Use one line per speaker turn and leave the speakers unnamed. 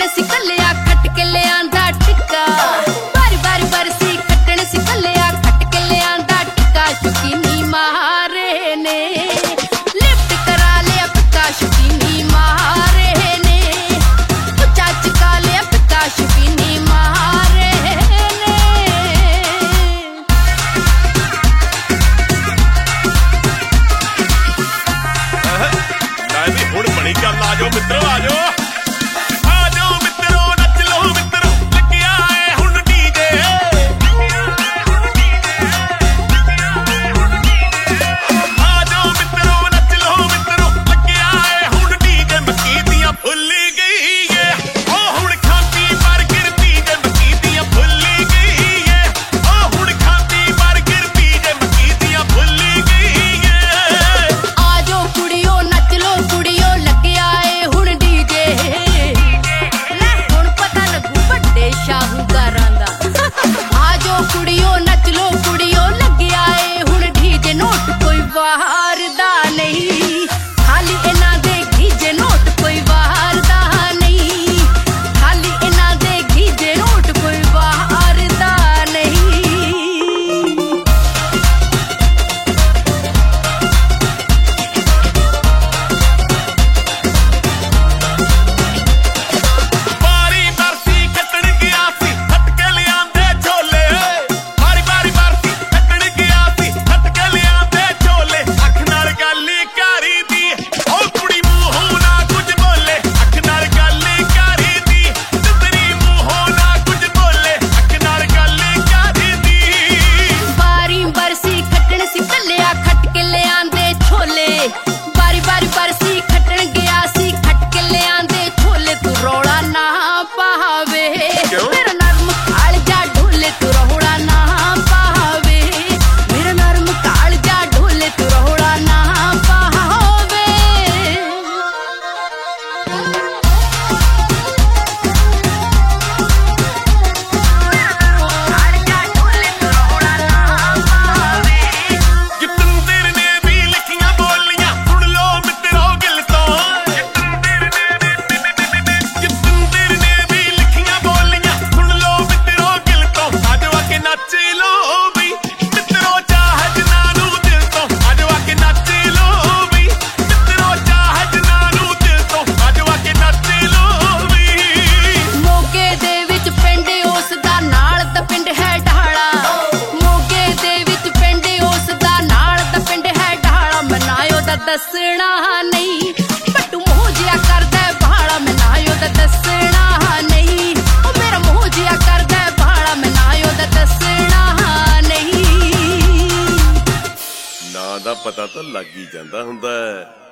खट्टण सी कलिया खट के लियांदा टिक्का बारी बारी बरसी खट्टण सी कलिया खट के लियांदा टिक्का शौकीनी मारे ने लिफ्ट करा लिया पिक्का शौकीनी मारे ने उच्चा चुका लिया पिक्का शौकीनी मारे ने।
हुण बड़ी गल आ जाओ मित्रो आ जाओ
दसना नहीं पट्टू मूंह जिया करदा भाड़ा मैं नायो दा दसना नहीं ओ मेरा मूंह जिया करदा भाड़ा मैं नायो दा दसना नहीं
ना दा पता तो लग ही जांदा हुंदा है।